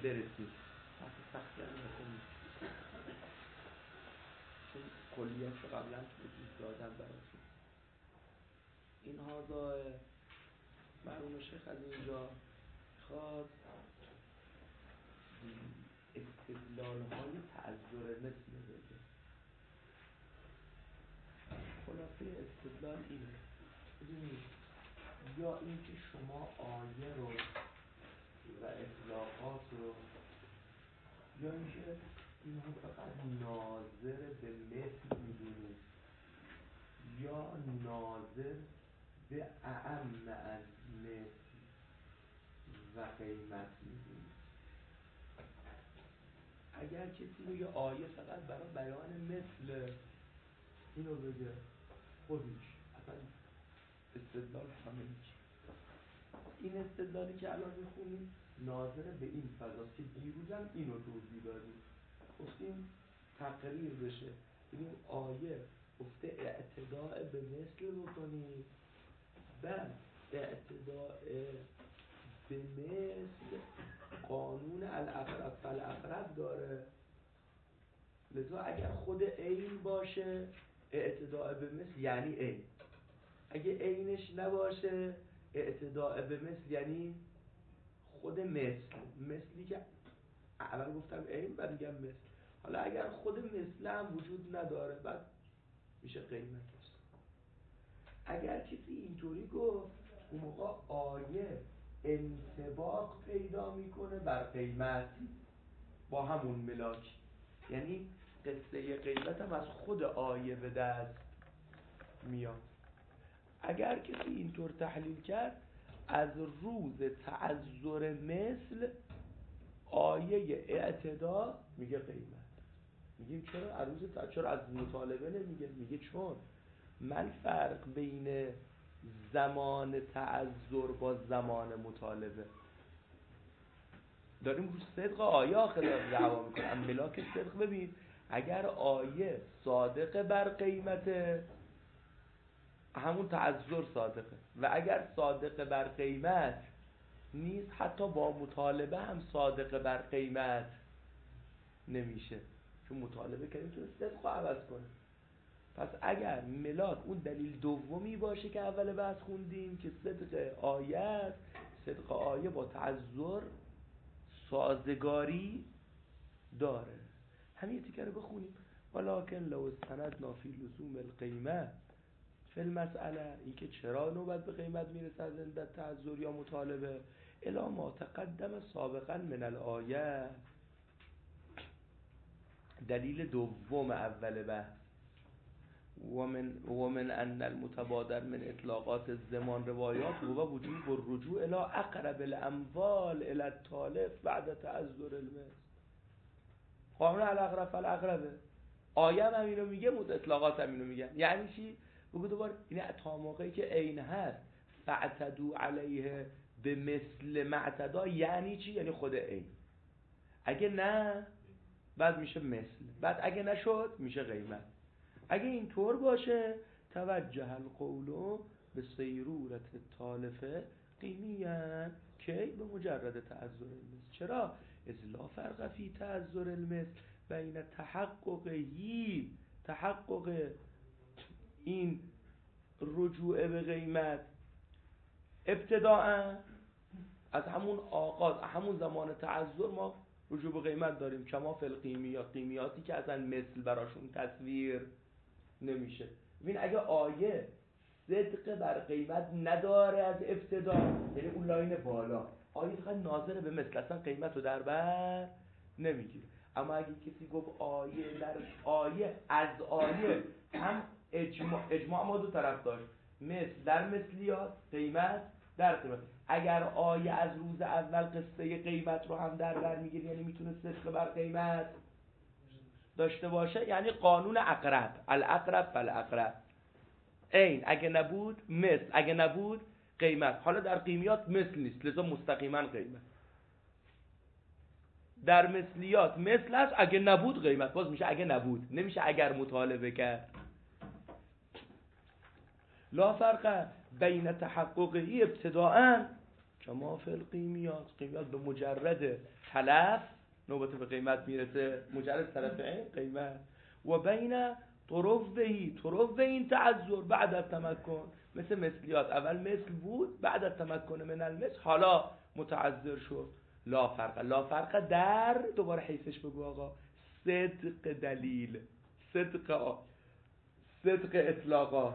برسید سختی هم نکنید، چون کلیت رو قبلا توضیح دادم براتون. این هازا مرحوم شیخ از اینجا خواست استدلال های تعذر مثل بگه. خلاصه استدلال اینه، ببینید یا اینکه شما آیه رو و اطلاقات رو، یا اینکه اینها فقط ناظر به مثل میدونید یا ناظر به اعم از مثل و قیمت میدونید. اگر کسی بگه آیه فقط برای بیان مثل اینو بگه، خودش اصلا استدلال همه هیچ. این استدلالی که الان میخونیم ناظر به این فضاست که دیروزم اینو توضیح دادیم، گفتیم تقریر بشه. ببین آیه گفته اعتداء به مثل بکنید، بعد اعتداء به مثل قانون الاقرب فالاقرب داره، لذا اگر خود عین باشه اعتداء به مثل یعنی عین، اگه عینش نباشه اعتداء به مثل یعنی خود مثلی که اول گفتم عین بعد میگم مثل. حالا اگر خود مثل هم وجود نداره بعد میشه قیمت. اگر کسی اینطوری گفت اون موقع آیه انطباق پیدا میکنه بر قیمت با همون ملاک، یعنی قصه قیمت هم از خود آیه به دست میاد. اگر کسی اینطور تحلیل کرد از روز تعذر مثل آیه اعتدا میگه قیمت. میگیم چرا از روز چرا از مطالبه نمیگه؟ میگه چون من فرق بین زمان تعذر با زمان مطالبه داریم رو صدق آیه آخر دعوا میکنم. ملاک صدق ببین، اگر آیه صادقه بر قیمته همون تعذر صادقه، و اگر صادقه بر قیمت نیست حتی با مطالبه هم صادقه بر قیمت نمیشه، چون مطالبه که نمیتونه صدق رو عوض کنه. پس اگر ملاک اون دلیل دومی باشه که اول بحث خوندیم که صدق آیه است، صدق آیه با تعذر سازگاری داره. همین تیکه رو بخونیم. ولکن لو استندنا فی لزوم القیمه فی المسئله، این که چرا نوبت به قیمت میرسه از عندت تعذر یا مطالبه، الی ما تقدم سابقا من الآیه، دلیل دوم اول بحث، ومن ان المتبادر من اطلاقات الزمان روایات هو وجوب الرجوع الى اقرب الاموال الى التالف بعد تعذر المثل. قانون الاقرب فالاقربه، آیه هم اینو میگه، اطلاقات هم اینو میگن. یعنی چی؟ بگو دوباره، این تا موقعی که عین هست فاعتدوا علیه به مثل معتدا، یعنی چی؟ یعنی خود عین. اگه نه بعد میشه مثل، بعد اگه نشد میشه قیمت. اگه اینطور باشه توجه القول به سیرورت تالفه قیمیان که به مجرد تعذر المثل. چرا؟ اذ لا فرق فی تعذر المثل بین تحقق این رجوع به قیمت ابتداء، از همون آغاز همون زمان تعذر ما رجوع به قیمت داریم، کما فی القیمیات، قیمیاتی که اصلا مثل براشون تصویر نمیشه. ببین اگه آیه صدق بر قیمت نداره از ابتدا، یعنی اون لاین بالا آیه فقط ناظر به مثل، اصلا قیمت رو در بر نمیگیره. اما اگه کسی گفت آیه در آیه از آیه هم اجماع ما دو طرف داشت، مثل در مثلیات، قیمت در قیمت. اگر آیه از روز اول قصه قیمت رو هم در بر میگیره، یعنی میتونه صدق بر قیمت داشته باشه، یعنی قانون اقرب، الاقرب فالاقرب، عین اگه نبود مثل، اگه نبود قیمت. حالا در قیمیات مثل نیست لذا مستقیما قیمت، در مثلیات مثل است اگه نبود قیمت، باز میشه اگه نبود، نمیشه اگر مطالبه کرد. لا فرق بین تحققی ابتداءً کما فی القیمیات. قیمیات به مجرد تلف نوبت به قیمت میرسه، مجرد طرف این قیمت. و بین طرف این تعذر بعد از تمکن، مثلیات اول مثل بود، بعد از تمکن من المثل حالا متعذر شد. لا فرق در، دوباره حیثش بگو آقا، صدق دلیل، صدق اطلاقات،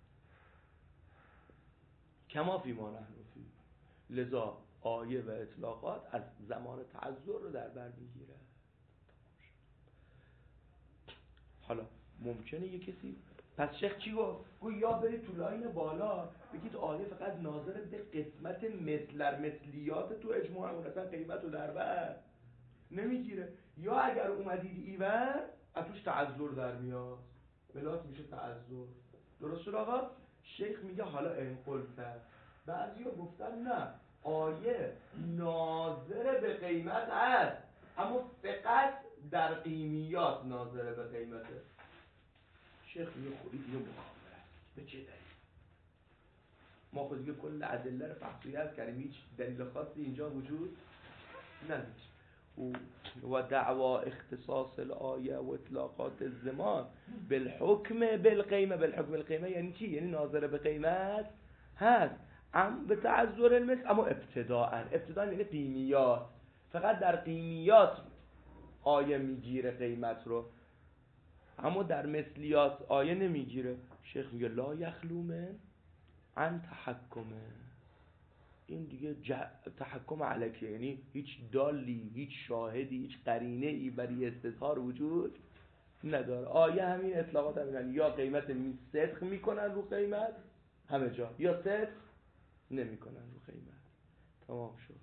کما فی ما نحن فی. لذا آیه و اطلاقات از زمان تعذر رو در بر میگیره. حالا ممکنه یه کسی، پس شیخ چی گفت؟ یا برید تو لاین بالا بگید آیه فقط ناظر به قسمت مثلیات تو اجماع، اون اصلا قیمت رو در بر نمیگیره. یا اگر اومدید ایور از توش تعذر در میاد، بلاس میشه تعذر. درست شد آقا؟ شیخ میگه حالا انقلتر. بعضی ها گفتن نه، آیه ناظر به قیمت هست اما فقط در قیمیات ناظر به قیمته. شیخ میگه خودی دیگه مخابره. به چه دلیل؟ ما خود دیگه کل ادله رو فحصیت کردیم، هیچ دلیل خاصی اینجا وجود نداشت. و دعوا اختصاص الآیه و اطلاقات الزمان بالحکم بالقیمه یعنی چی؟ یعنی ناظر به قیمت هست به تعذر المثل، اما ابتداء یعنی قیمیات، فقط در قیمیات آیه میگیره قیمت رو، اما در مثلیات آیه نمیگیره. شیخ میگه لا یخلو من عن تحکمه. این دیگه تحکم علکیه، یعنی هیچ دالی، هیچ شاهدی، هیچ قرینه ای برای استظهار وجود نداره. آیه همین اطلاقات همین، یا قیمت صدق میکنن رو قیمت همه جا، یا صدق نمیکنن رو قیمت. تمام شد.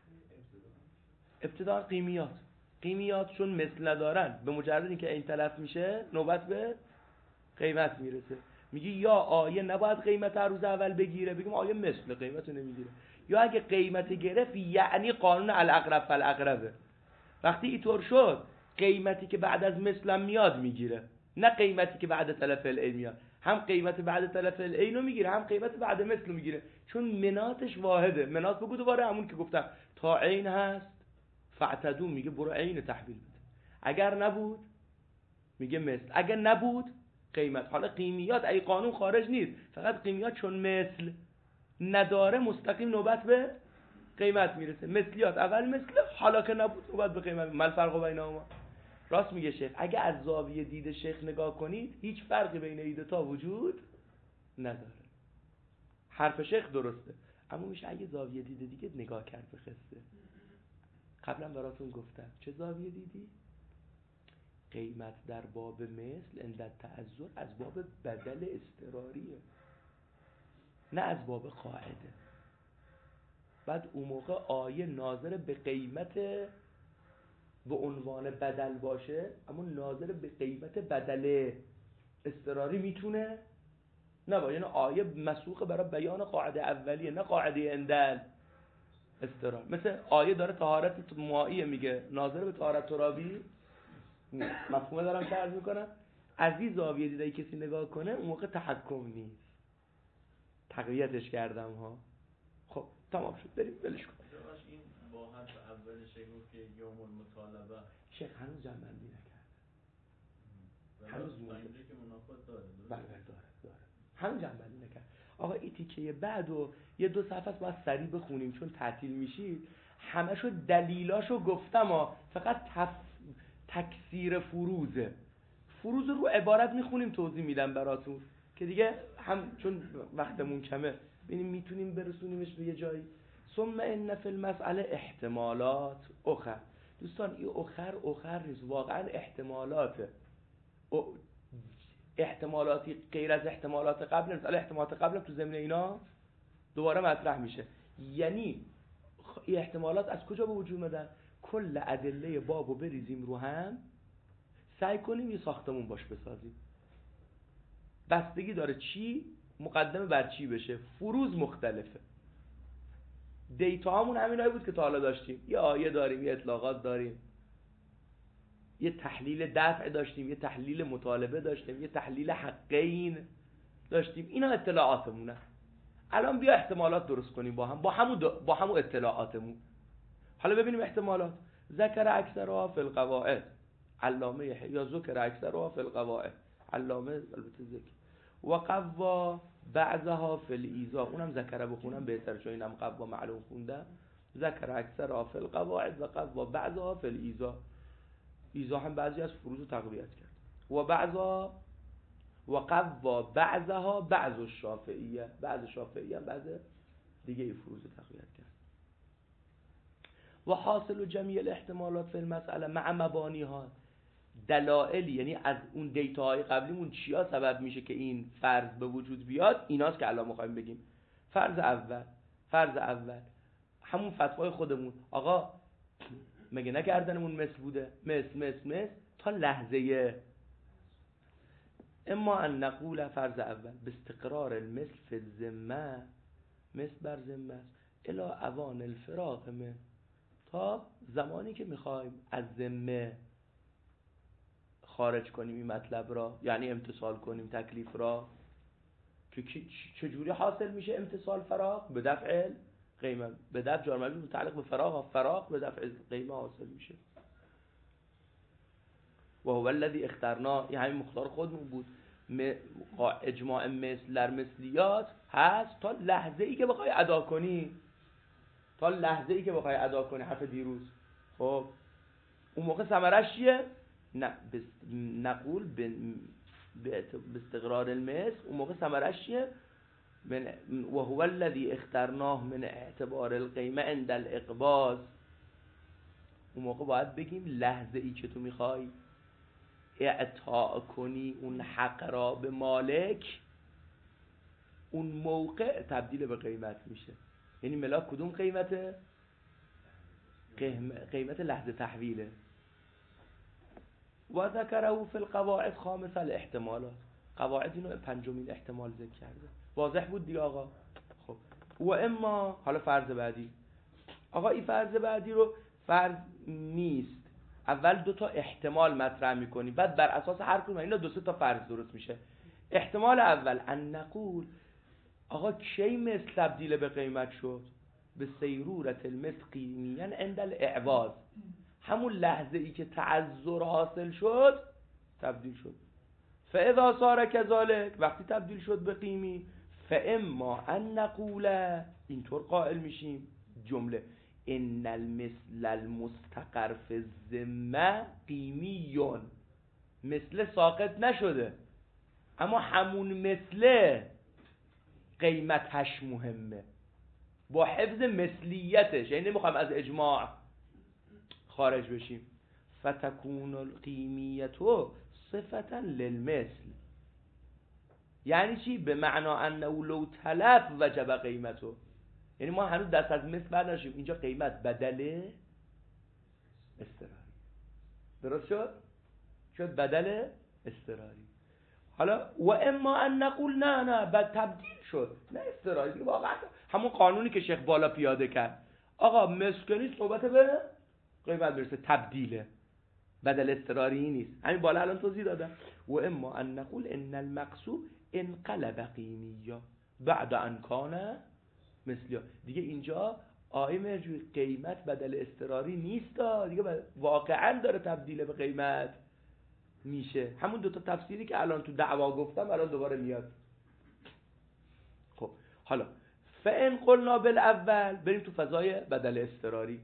ابتدا قیمیات چون مثل ندارن، به مجرد اینکه این تلف میشه نوبت به قیمت میرسه. میگی یا آیه نباید قیمت هر روز اول بگیره، بگیم آیه مثل قیمت رو نمیگیره، یا اگه قیمت گرفت یعنی قانون الاقرب فالاقربه. وقتی اینطور شد قیمتی که بعد از مثلم میاد میگیره، نه قیمتی که بعد تلف العین میاد. هم قیمت بعد تلف العین رو میگیره، هم قیمت بعد مثل رو میگیره، چون مناتش واحده. منات بگو دوباره همون که گفتم، تا عین هست فاعتدوا میگه برو عین تحویل بده، اگر نبود میگه مثل، اگر نبود قیمت. حالا قیمیات ای قانون خارج نیست، فقط قیمیات چون مثل نداره مستقیم نوبت به قیمت میرسه. مثلیات اول مثل، حالا که نبود نوبت به قیمت. مل فرق بینهما. راست میگه شیخ، اگه از زاویه دید شیخ نگاه کنید هیچ فرقی بین این دو تا وجود نداره. حرف شیخ درسته، اما میشه اگه زاویه دید دیگه نگاه کرد به قصه. قبلا براتون گفتم چه زاویه دیدی؟ قیمت در باب مثل عند تعذر از باب بدل اضطراریه، نه از باب قاعده. بعد اون موقع آیه ناظر به قیمت به عنوان بدل باشه، اما ناظر به قیمت بدل اضطراری میتونه نباشه. یعنی آیه مسوخه برای بیان قاعده اولیه، نه قاعده اندل اضطرار. مثل آیه داره طهارت مائیه میگه، ناظر به طهارت ترابی مفهومه دارم که عرض میکنم. از این زاویه دیده کسی نگاه کنه اون موقع تحکم نیست. تقویتش کردم ها. خب تمام شد، بریم ولش کن. این با حرف اولش گفت که یوم المطالبه، شیخ هنوز جنبندی نکرد. هنوز اینجا که منافات داره. بله داره. هنوز جنبندی نکرد. آقا این تیکه بعد و یه 2 صفحه است باید سریع بخونیم چون تعطیل میشید. همشو دلیلاشو گفتم ها، فقط تکثیر فروز رو عبارت میخونیم توضیح میدم براتون که دیگه هم چون وقتمون کمه ببینیم میتونیم برسونیمش به یه جایی. ثم ان فی المسئله احتمالات اخر. دوستان این اخر نیست، واقعا احتمالاتی غیر از احتمالات قبل نیست. احتمالات قبل تو ضمن اینا دوباره مطرح میشه. یعنی این احتمالات از کجا به وجود اومدن؟ کل ادله بابو بریزیم رو هم، سعی کنیم یه ساختمون باش بسازیم. بستگی داره چی مقدمه بر چی بشه. فروز مختلفه. دیتا همون همینایی بود که تا حالا داشتیم. یه آیه داریم، یه اطلاقات داریم، یه تحلیل دفع داشتیم، یه تحلیل مطالبه داشتیم، یه تحلیل حقین داشتیم. اینا اطلاعاتمونه. الان بیا احتمالات درست کنیم با همون اطلاعاتمون. حالا ببینیم احتمالات. ذکر اکثرها فی القواعد، علامه یا ذکر اکثرها فی القواعد، علامه البته ذکر. و قوا بعضها فی الایذا، اونم ذکر بخونم بهتر چون اینم قوا معلوم خوندم. ذکر اکثرها فی القواعد و قوا بعضها فی الایذا. ایذا هم بعضی از فروض رو تقویت کرد. و بعضا و قوا بعضها بعض الشافعیه، بعض شافعیه هم بعض دیگه ای فروض رو تقویت کرد. و حاصل جمیع الاحتمالات فی المسئله مع مبانیها، دلائل یعنی از اون دیتاهای قبلیمون چیا سبب میشه که این فرض به وجود بیاد، ایناست که الان میخوایم بگیم. فرض اول همون فتوای خودمون. آقا مگه نگردنمون مثل بوده؟ مثل تا لحظه. اما ان نقول فرض اول باستقرار المثل فی الذمه، مثل بر ذمه است، الی اوان الفراغ من، تا زمانی که میخوایم از ذمه خارج کنیم این مطلب را، یعنی امتثال کنیم تکلیف را. که چجوری حاصل میشه امتثال فراغ؟ به دفع قیمه، به دفع جار مجرور متعلق به فراغ به دفع قیمه حاصل میشه. و هو الذی اخترنا، این همین مختار خودمون بود. اجماع مثل در مثلیات هست تا لحظه ای که بخوای ادا کنی، حرف دیروز. خب اون موقع ثمرش چیه؟ نه نقول به استقرار المثل، اون موقع ثمرش چیه؟ و هو الذی اخترناه من اعتبار القیمه عند الاقباض. اون موقع باید بگیم لحظه ای که تو میخوای اعطا کنی اون حق را به مالک، اون موقع تبدیل به قیمت میشه. یعنی ملاک کدوم قیمته؟ قیمت لحظه تحویله. و ذکره فی القواعد خامس الاحتمالات، قواعد اینو پنجمین احتمال ذکر کرده. واضح بود دیگه آقا. خب و اما حالا فرض بعدی. آقا این فرض بعدی رو فرض نیست، اول 2 تا احتمال مطرح میکنی، بعد بر اساس هر کدوم اینا 2 تا فرض درست میشه. احتمال اول ان نقول، آقا کی مثل تبدیل به قیمت شد؟ به سیرورت المثل قیمیا عند الاعواض، همون لحظه ای که تعذر حاصل شد تبدیل شد. فاذا صار كذلك، وقتی تبدیل شد به قیمی، فاما ان نقول، اینطور قائل میشیم جمله ان المثل المستقر فی الذمه قیمیون، مثل ساقط نشده اما همون مثل قیمتش مهمه با حفظ مثلیتش، یعنی نمیخوایم از اجماع خارج بشیم. فتکون القیمیت صفتا للمثل، یعنی چی؟ به معنا انه لو تلف وجب قیمته، یعنی ما هنوز دست از مثل برداشتیم، اینجا قیمت بدل اضطراری. درست شد بدل اضطراری. حالا و اما ان نقول نه بعد تبدیل شد، نه اضطراری دیگه، واقعا همون قانونی که شیخ بالا پیاده کرد. آقا مسکنی صحبت به قیمت برسه، تبدیله، بدل اضطراری نیست. همین بالا الان توضیح دادم. و اما ان نقول ان المقصود انقلب قیمیا بعد ان کان مثلیا، دیگه اینجا آیه مرجوی قیمت بدل اضطراری نیست دیگه، واقعا داره تبدیل به قیمت میشه. همون 2 تا تفسیری که الان تو دعوا گفتم الان دوباره میاد. خب حالا فان قلنا بالاول، بریم تو فضای بدل اضطراری.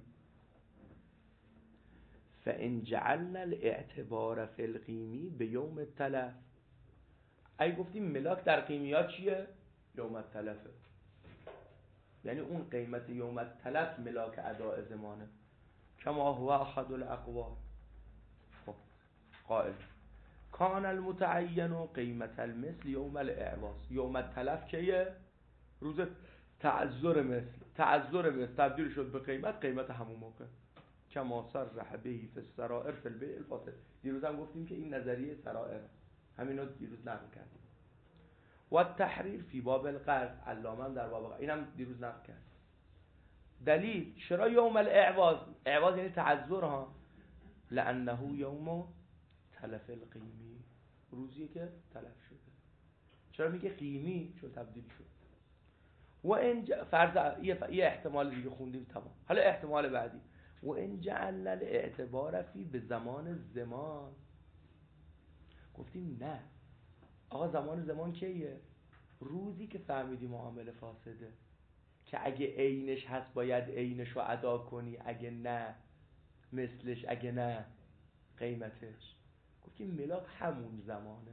فان جعلنا الاعتبار فی القیمی به یوم التلف، اگه گفتیم ملاک در قیمیات چیه؟ یوم التلفه، یعنی اون قیمت یوم التلف ملاک اداء زمانه. کما هو احد الاقوال. خب قائل کان المتعین قیمت المثل یوم الاعواض، یوم التلف که روز تعذر مثل تبدیل شد به قیمت همون موقع. کما صرح به فی السرائر فی البیع الفاسد، دیروز هم گفتیم که این نظریه سرائر، همینو دیروز نقل کردیم. و التحریر فی باب القرض، علامه هم در باب قرض، اینم دیروز نقل کرد. دلیل چرا یوم الاعواض؟ اعواض یعنی تعذر ها، لانه یوم تلف القیمی، روزی که تلف شده. چرا میگه قیمی؟ چون تبدیل شد. و این فرض یه احتمال دیگه خوندیم تمام. حالا احتمال بعدی و این جعلنا الاعتبار فی به زمان گفتیم نه آقا زمان کیه؟ روزی که فهمیدی معامله فاسده، که اگه عینش هست باید عینش رو ادا کنی، اگه نه مثلش، اگه نه قیمتش. گفتیم ملاک همون زمانه.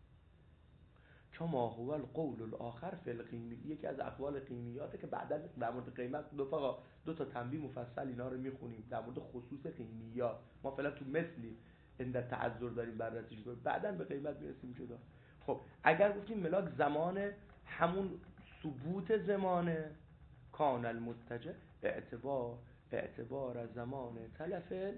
کما هو القول الاخر فی القیمی، یکی از اقوال قیمیاته که بعدا در مورد قیمت دو تا تنبیه مفصل اینا رو میخونیم در مورد خصوص قیمیات. ما فعلا تو مثلی عند تعذر داریم بررسی می‌کنیم، بعداً به قیمت میرسیم جدا. خب اگر گفتیم ملاک زمانه، همون ثبوت زمانه، کان المتجه اعتبار زمان تلف.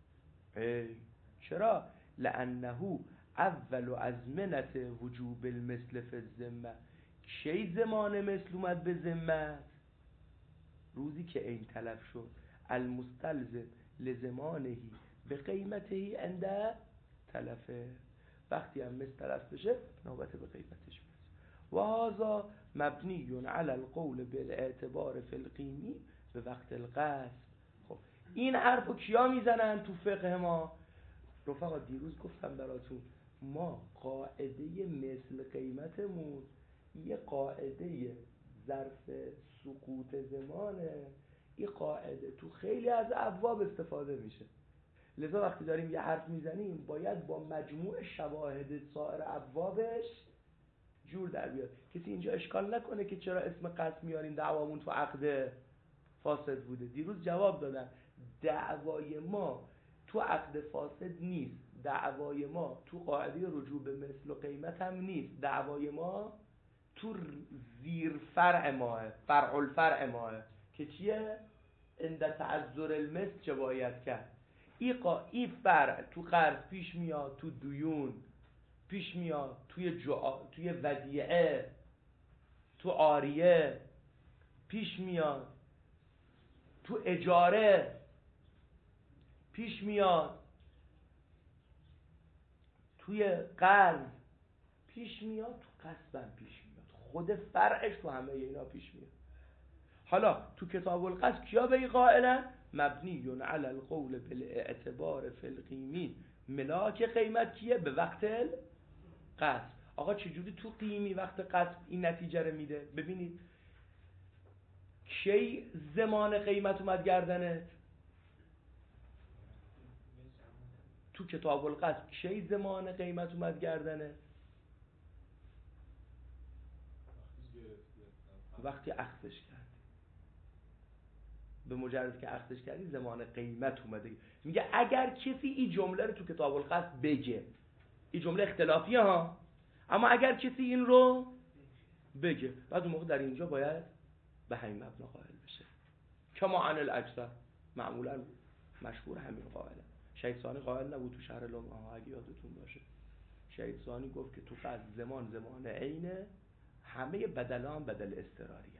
چرا؟ لانه اول ازمنت وجوب المثل فی الذمه. کی زمان مثل اومد به ذمت؟ روزی که عین تلف شد. المستلزم لزمانهی به قیمتهی عند تلفه. وقتی هم مثل تلف بشه نوبت به قیمتش میرسه. و هذا مبنی علی القول بالاعتبار فی القیمی به وقت القصد. خب این حرفو کیا میزنن تو فقه ما؟ رفقا دیروز گفتم براتون ما قاعده مثل قیمتمون یه قاعده ظرف سقوط زمانه. این قاعده تو خیلی از ابواب استفاده میشه، لذا وقتی داریم یه حرف میزنیم باید با مجموع شواهد سایر ابوابش جور در بیاد. کسی اینجا اشکال نکنه که چرا اسم قصد میاریم دعوامون تو عقد فاسد بوده. دیروز جواب دادن دعوای ما تو عقد فاسد نیست، دعوای ما تو قاعده رجوع به مثل و قیمت هم نیست، دعوای ما تو زیر فرع ماه، فرع الفرع ماه که چیه؟ عند تعذر المثل چه باید کرد. این فرع تو قرض پیش میاد، تو دیون پیش میاد، توی ودیعه، تو عاریه پیش میاد، تو اجاره پیش میاد، توی قرض پیش میاد، تو قصبم پیش میاد. خود فرعش تو همه اینا پیش میاد. حالا تو کتاب القصد کیا به این قائلن؟ مبنی علی القول بالاعتبار فی القیمی. ملاک قیمت کیه؟ به وقت القصد. آقا چجوری تو قیمی وقت قصد این نتیجه رو میده؟ ببینید کی زمان قیمت اومد گردنت؟ تو کتاب القصد کی زمان قیمت اومد گردنت؟ وقتی اخذش کردی. به مجرد که اخذش کردی زمان قیمت اومده. میگه اگر کسی این جمله رو تو کتاب القصد بگه، این جمله اختلافیه ها، اما اگر کسی این رو بگه بعد اون موقع در اینجا باید به همین مبنا قائل بشه. کما عن الاکثر، معمولا مشهور همین قائله. شهید ثانی قائل نبود تو شرح لمعه اگه یادتون باشه. شهید ثانی گفت که تو قصد زمان عینه، همه بدلا هم بدل اضطراریه.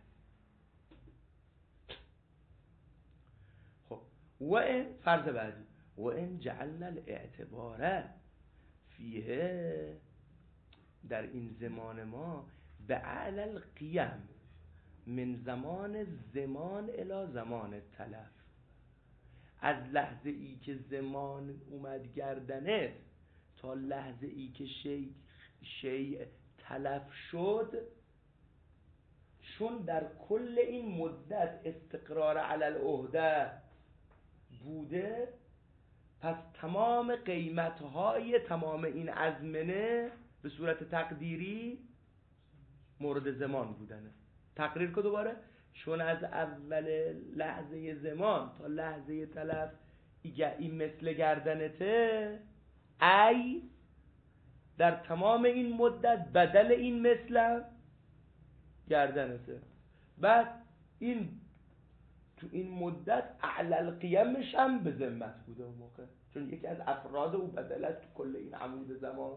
خب و این فرض بعدی و این جعلنا الاعتبار فیه، در این زمان ما به اعلی القیم من زمان الی زمان تلف. از لحظه ای که زمان اومد گردنت تا لحظه ای که شیء تلف شد، چون در کل این مدت استقرار علی العهده بوده، پس تمام قیمتهای تمام این ازمنه به صورت تقدیری مورد زمان بودنه. تقریر که دوباره چون از اول لحظه زمان تا لحظه تلف این مثل گردنته، ای در تمام این مدت بدل این مثل گردنته. بعد این تو این مدت اعلی القیمش هم به ذمت بوده اون موقع، چون یکی از افراد او بدلت تو کل این عمود زمان.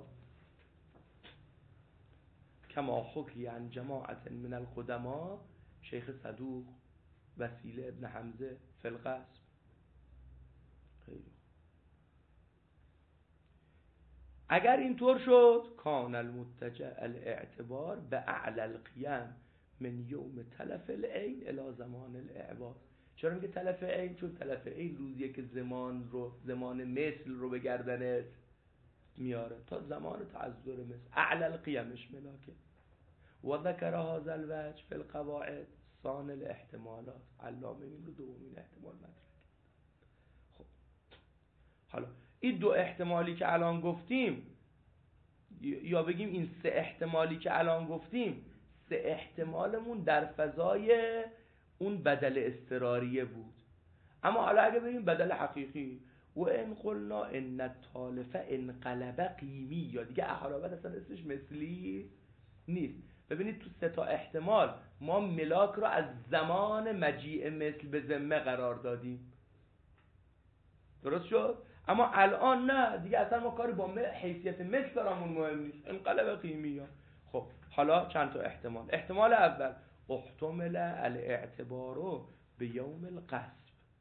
کما حکی عن جماعت من القدما، شیخ صدوق وسیله ابن حمزه فی القصب. اگر اینطور شد کان المتجه الاعتبار به اعلی القیم من یوم تلف العین الی زمان الاعواد. چرا میگه تلف عین؟ چون تلف عین روزیه که زمان مثل رو به گردنت میاره تا زمان تعذر مثل اعلی القیمش ملاکه. و ذکر هذا الوجه فی القواعد ثانی الاحتمالات. علامه این رو دومین احتمال مطرح کرد. خب حالا این دو احتمالی که الان گفتیم، یا بگیم این سه احتمالی که الان گفتیم، سه احتمالمون در فضای اون بدل اضطراریه بود. اما حالا اگه بگیم بدل حقیقی، و ان قلنا ان التالف انقلب قیمی، یا دیگه احرابت اصلا اسمش مثلی نیست. ببینید تو سه تا احتمال ما ملاک رو از زمان مجیء مثل به ذمه قرار دادیم، درست شد؟ اما الان نه دیگه، اصلا ما کاری با حیثیت مثل برامون مهم نیست، انقلب قیمی ها. خب حالا چند تا احتمال. احتمال اول احتمل الاعتبارو به یوم القصب،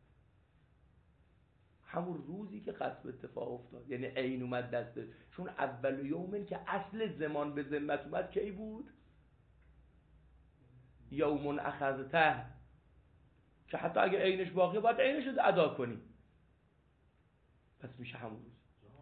همون روزی که قصب اتفاق افتاد، یعنی عین اومد دسته. چون اول یومن که اصل زمان به ذمت اومد کی بود؟ یومون اخذته، که حتی اگه عینش باقیه باید عینش رو ادا کنی، پس میشه همون روز.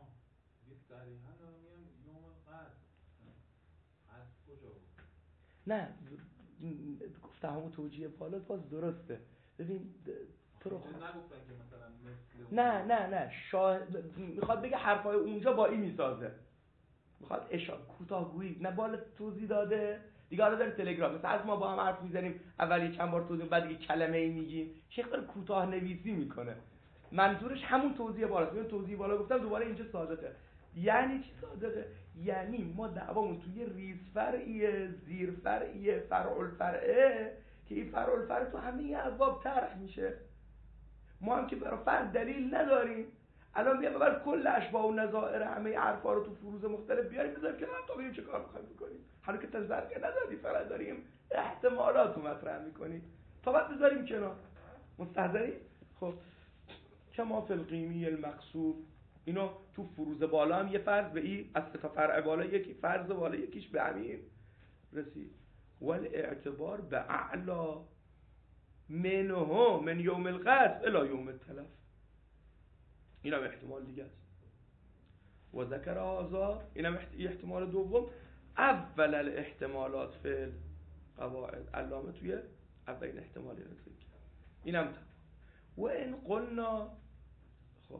نه گفتم همون توجیه بالا باز درسته. ببین تو رو نگفتن که مثلا نه میخواد بگه حرفای اونجا با این میسازه، میخواد کوتاه‌گویی، نه بالا توضیح داده دیگه. حالا داره تلگرام مثلا از ما با هم حرف میزنیم، اول یه چند بار توضیح، بعد دیگه کلمه‌ای میگیم، شیخ داره کوتاه نویسی میکنه. منظورش همون توضیح بالاست. من توضیح بالا گفتم، دوباره اینجا صادقه. یعنی چی صادقه؟ یعنی ما دعوامون توی ریز فرعیه، زیر فرعیه، فرع الفرعه، که این فرع الفرع تو همه ابواب طرح میشه. ما هم که برای فرع دلیل نداریم، الان بیام ببر کل اشباح و نظائر همه حرفا رو تو فروض مختلف بیاریم بذاریم که تا ببینیم چه کار می‌خوایم بکنیم. حالا که تزرقه ندادی، فقط داریم احتمالات رو مطرح می‌کنیم، تا بعد بذاریم کنار. مستحضری؟ خب کما فی القیمی المقصود، اینو تو فروض بالا هم یه فرض به این از سه تا فرع بالا، یکی فرض بالا یکیش به همین رسید. والاعتبار به اعلا منه من یوم القصب الی یوم التلف، این هم احتمال دیگه است. و ذکر هذا، این هم احتمال دوم. اول الاحتمالات فی القواعد، علامه توی اولین احتمالی رو ذکر، این هم تمام. و ان قلنا، خب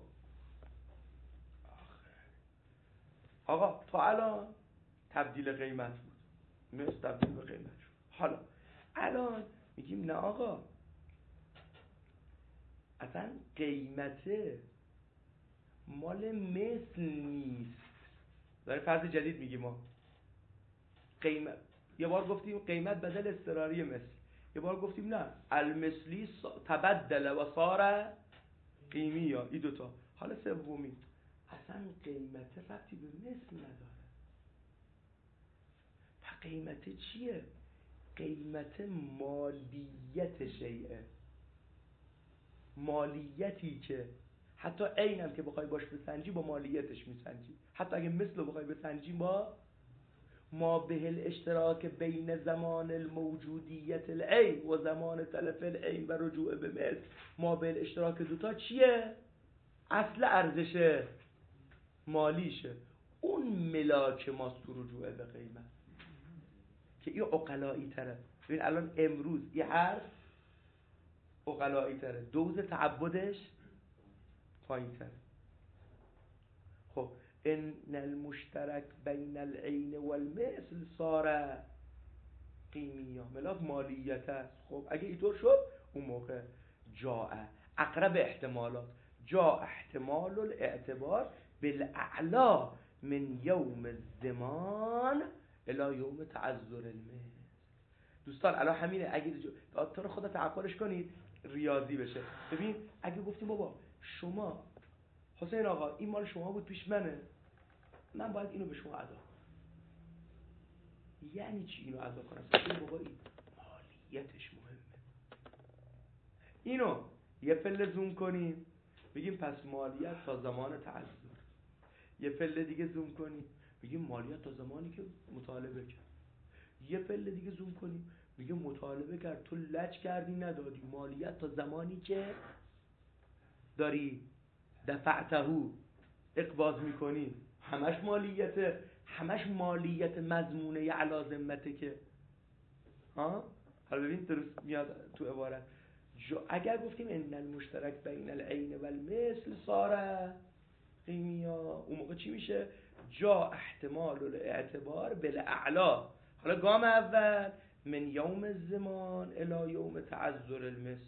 آقا تا الان تبدیل قیمت بود، مثل تبدیل به قیمت شد. حالا الان میگیم نه آقا، اصلا قیمته مال مثل نیست. داریم فرض جدید میگیم ما. قیمت، یه بار گفتیم قیمت بدل اضطراری مثل، یه بار گفتیم نه المثلی تبدل و صار قیمی، یا این دوتا. حالا سومی، اصلا قیمت ربطی به مثل نداره. قیمت چیه؟ قیمت مالیت شیئه، مالیتی که حتی عینم که بخوای باش بسنجی با مالیتش میسنجی، حتی اگه مثل رو بخوای بسنجی با ما به الاشتراک بین زمان الموجودیت العین و زمان تلف العین و رجوع به مثل، ما به الاشتراک دوتا چیه؟ اصل ارزش مالیشه. اون ملاک ماست تو رجوع به قیمت، که این عقلایی تره. ببین الان امروز این حرف عقلایی تره، دوز تعبدش پایین تره. خب ان المشترک بین العین و المثل صار قیمیا، ملاک مالیت است. خب اگه اینطور شد اون موقع جاء اقرب احتمالات، جاء احتمال الاعتبار بالاعلا من یوم الزمان الی یوم تعذر المثل. دوستان الان همینه، اگه تو رو خدا تعقلش کنید ریاضی بشه. ببین اگه گفتیم بابا شما حسین آقا این مال شما بود پیش منه، من باید اینو به شما ادا کنم. یعنی چی اینو ادا کنم؟ ببین بابا این مالیتش مهمه. اینو یه پله زوم کنیم بگیم پس مالیت تا زمان تعذر، یه پله دیگه زوم کنیم بگیم مالیت تا زمانی که مطالبه کرد، یه پله دیگه زوم کنیم میگه مطالبه کرد، تو لج کردی ندادی مالیت تا زمانی که داری دفعتهو اقباض میکنی، همش مالیت مضمونه علی ذمته که ها. حالا ببین درست میاد تو عبارت اگر گفتیم ان المشترک بین العین و المثل صار قیمیا، اون موقع چی میشه؟ جا احتمال الاعتبار بالاعلا. حالا گام اول من یوم الزمان الی یوم تعذر المثل.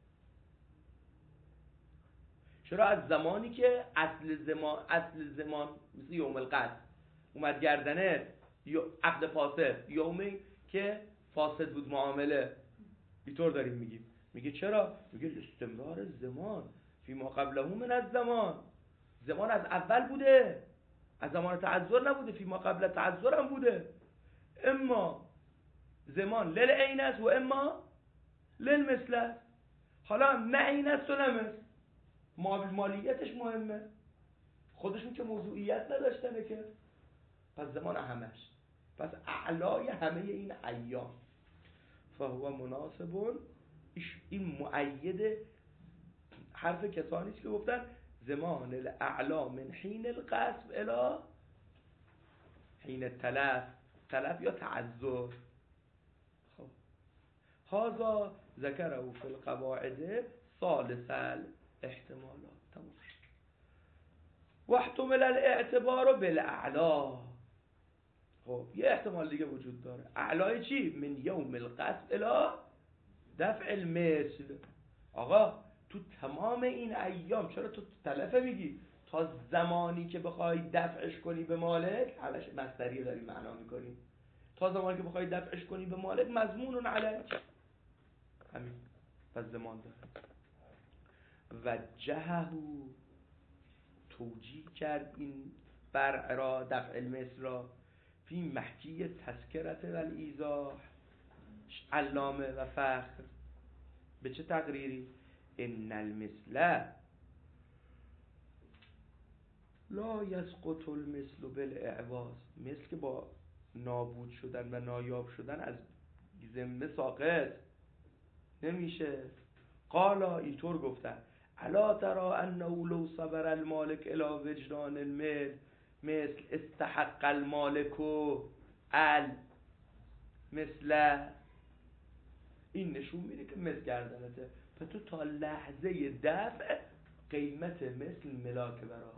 چرا از زمانی که اصل زمان مثل یوم القصد اومد گردنه، عقد فاسد، یومی که فاسد بود معامله، اینطور داریم میگیم. میگه چرا؟ میگه استمرار زمان فی ما قبله من از زمان از اول بوده، از زمان تعذر نبوده، فی ما قبل تعذر هم بوده. اما زمان للعین است و اما للمثل است. حالا نه عین است و نه مثل، مالیتش مهمه، خودشون که موضوعیت نداشتنه که، پس زمان همش، پس اعلای همه این ایام. فهو مناسب، این مؤید حرف کسانی است که گفتن زمان الاعلا من حین القصب الی حین تلف یا تعذر. خب هذا ذکره فی القواعد ثالث الاحتمالات. تمام. واحتمل الاعتبار بالاعلا. خب یه احتمال دیگه وجود داره. اعلای چی؟ من یوم القصب الی دفع المثل. آقا تو تمام این ایام، چرا تو تلفه میگی؟ تا زمانی که بخوای دفعش کنی به مالک، همش مصدری داری معنا میکنی، تا زمانی که بخوای دفعش کنی به مالک مضمون علیک، همین. پس زمان داره. وجهه، توجیه کرد این فرع را، دفع المثل را، فی محکی تذکرت و الایضاح، علامه و فخر. به چه تقریری؟ ان المثل لا یسقط المثل بالاعواض. مثل که با نابود شدن و نایاب شدن از ذمه ساقط نمیشه. قالا، اینطور گفتن، الا ترى انه لو صبر المالک الی وجدان مثل استحق المالک مثل. این نشون میده که مثل گردنته، پس تو تا لحظه دفع قیمت مثل ملاک برای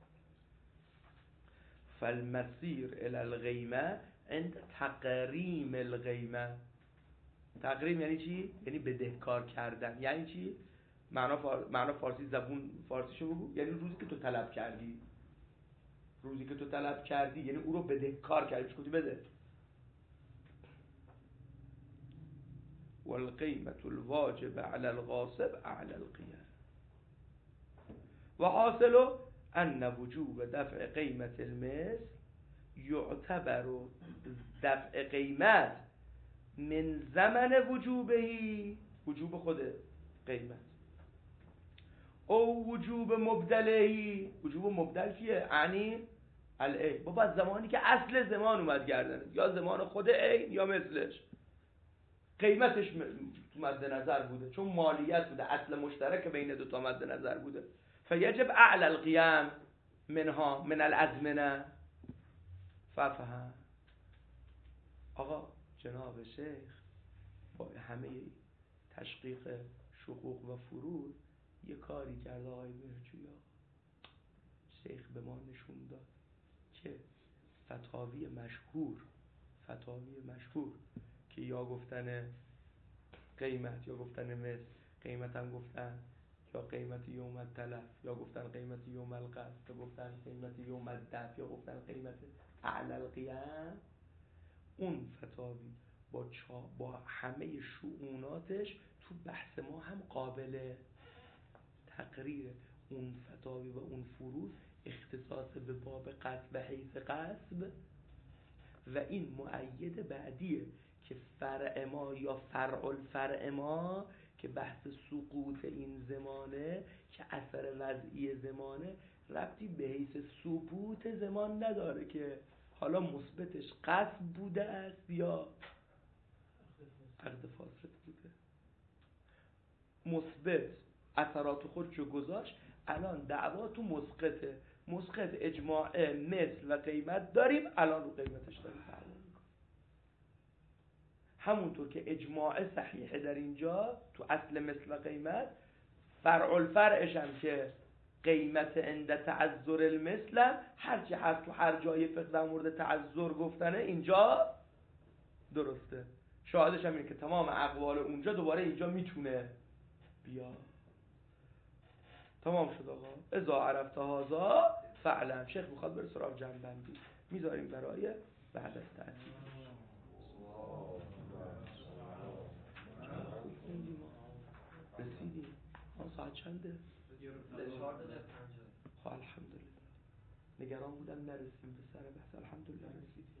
فالمسیر الی القیمه عند تقریم القیمه. تقریم یعنی چی؟ یعنی بدهکار کردن. یعنی چی؟ معنا فارسی، زبون فارسیشو بگو. یعنی روزی که تو طلب کردی، یعنی او رو بدهکار کردی، چی گفتی؟ بده. والقیمة الواجب على الغاصب اعلى القیمة. و حاصل ان وجوب دفع قیمت المثل یعتبر دفع قیمت من زمن وجوبهی، وجوب خود قیمت، او وجوب مبدلهی، وجوب مبدل کیه؟ یعنی العین، بابا زمانی که اصل زمان اومد گردنه، یا زمان خود عین یا مثلش، قیمتش تو مد نظر بوده، چون مالیت بوده، اصل مشترک بین دو تا مد نظر بوده. فیجب اعلی القیام منها من الازمنه. ففهم. آقا جناب شیخ با همه تشقیق شقوق و فروض یه کاری کرده آقای بهجویا. شیخ به ما نشون داد که فتاوی مشهور که یا گفتن قیمت یا گفتن مثل، قیمت هم گفتن یا قیمت یوم التلف، یا گفتن قیمت یوم القصد، یا گفتن قیمت یوم الدفع، یا گفتن قیمت اعلی القیام، اون فتاوی با همه شؤوناتش تو بحث ما هم قابل تقریر. اون فتاوی و اون فروض اختصاص به باب قصب و حیث قصب، و این مؤید بعدیه که فرع ما یا فرع الفرع ما که بحث سقوط این زمانه، که اثر وضعی زمانه ربطی به حیث ثبوت زمان نداره، که حالا مثبتش قصب بوده است یا عقد فاسد بوده. مثبت اثرات خودشو گذاشت، الان دعوا تو مسقطه. مسقط اجماع مثل و قیمت داریم، الان رو قیمتش داریم دعوا میکنیم. همونطور که اجماع صحیحه در اینجا تو اصل مثل و قیمت، فرع الفرعش هم که قیمت عند تعذر المثل، هرچی هست تو هر جای فقه در مورد تعذر گفتنه اینجا درسته. شاهدش هم اینه که تمام اقوال اونجا دوباره اینجا میتونه بیا. تمام شد آقا. اذا عرفت هذا فعلا. شیخ میخواد بره سراغ جنبندی، میذاریم برای بعد از تعطیل. خوب خوندیم ما، رسیدیم. ساعت چنده؟ 4:50. خب الحمدلله. نگران بودم نرسیم به سر بحث، الحمدلله رسیدیم.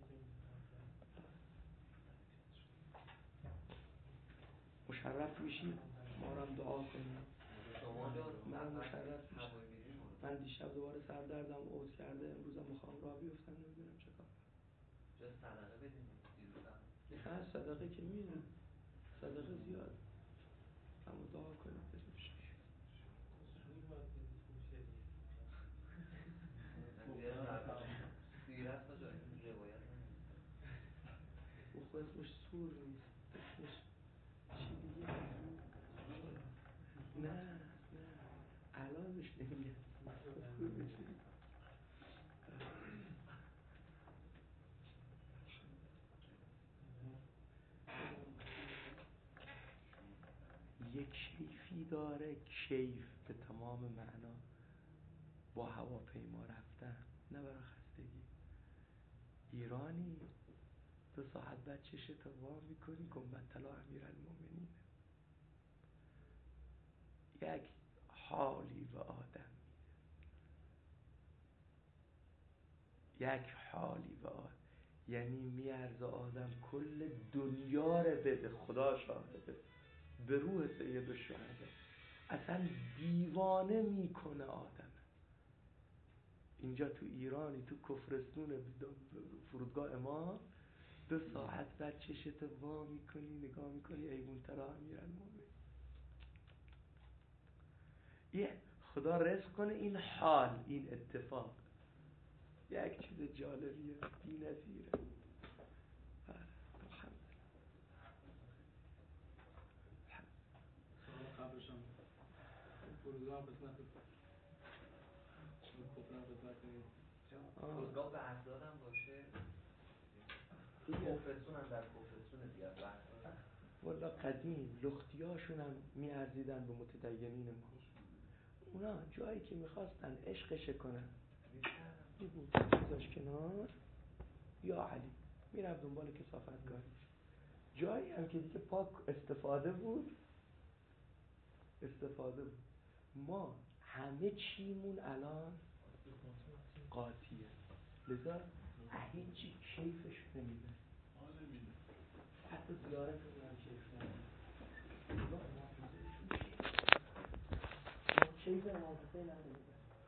مشرف میشید، ما رو هم دعا کنیم. من مشرف میشم. من دیشب دوباره سردردم عود کرده، امروزم میخوام راه بیفتم، نمیدونم چه کار. جا صدقه بدیم دیروزم. نه صدقه که میدونم، صدقه زیاد، اما دعا کنیم بریم شد. سیرت کجا؟ روایت او خود اسمش سور نیست، اسمش چی دیگه؟ نه الان بهش نمیگه سور بشه. یک کیفی داره، کیف به تمام معنا، با هواپیما رفتن، نه برای خستگی. ایرانی 2 ساعت بعد چشت وا میکنی گنبد طلا امیرالمومنین. یک حالی به آدم، یک حالی به آدم، یعنی میارزه آدم کل دنیا رو بده. خدا شاهده به روح سید الشهدا اصلا دیوانه میکنه آدم. اینجا تو ایرانی تو کفرستون فرودگاه ما 2 ساعت بعد چشت وا میکنی نگاه میکنی ایوون ترا امیرالمومنین. یه خدا رزق کنه این حال، این اتفاق یک چیز جالبیه، بی نظیره. سوال قبلشم فرودگاه قسمت کفران قسمت فرودگاه بحثدار هم باشه، کفرستون هم در کفرستون دیگه بحثدار. والا قدیم لختی هاشون هم میارزیدن به متدینین ما. اونا جایی که میخواستن عشقش کنن میبود میذاش کنار، یا علی میرفت دنبال کثافتگاری. جایی هم که دیگه پاک استفاده بود. ما همه چیمون الان قاطیه، لذا هیچی کیفش نمیده، حتی زیارت هم کیف نمیده. کیف امام حسین نداره.